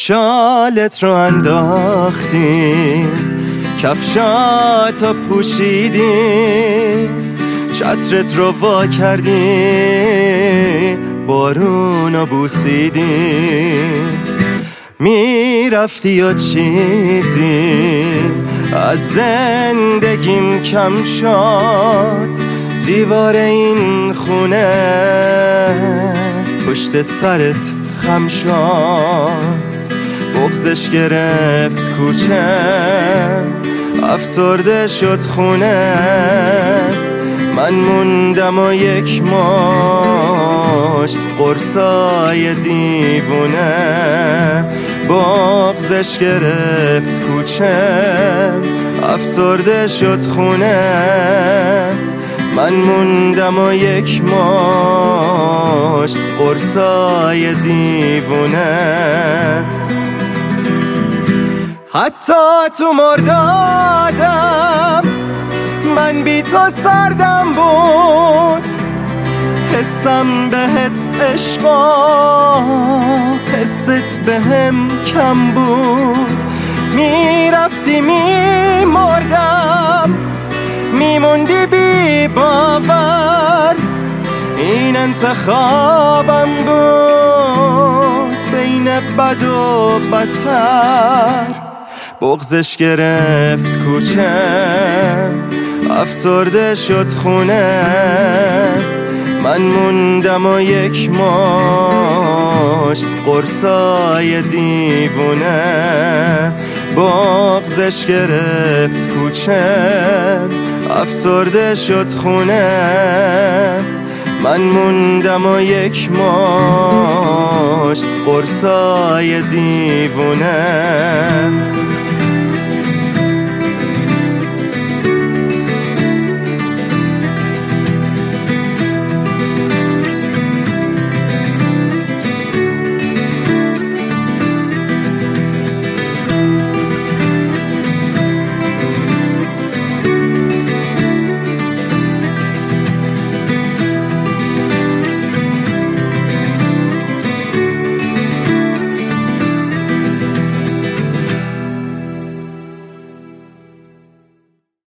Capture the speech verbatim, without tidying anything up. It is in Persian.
شالت رو انداختی، کفشاتو پوشیدی، چترت رو وا کردی، بارونو بوسیدی، میرفتی و چیزی از زندگیم کم شد. دیوار این خونه پشت سرت خم شد، بغضش گرفت کوچه، افسرده شد خونه. من موندم و یک مشت قرصای دیوونه، بغضش گرفت کوچه، افسرده شد خونه. من موندم و یک مشت قرصای دیوونه. حتی تو مردادم من بی تو سردم بود، حسم بهت عشقا، حست بهم کم بود. میرفتی میمردم، میموندی بی باور. این انتخابم بود بین بد و بدتر. بغضش گرفت کوچه، افسرده شد خونه. من موندم و یک مشت قرصای دیوونه، بغضش گرفت کوچه، افسرده شد خونه. من موندم و یک مشت قرصای دیوونه.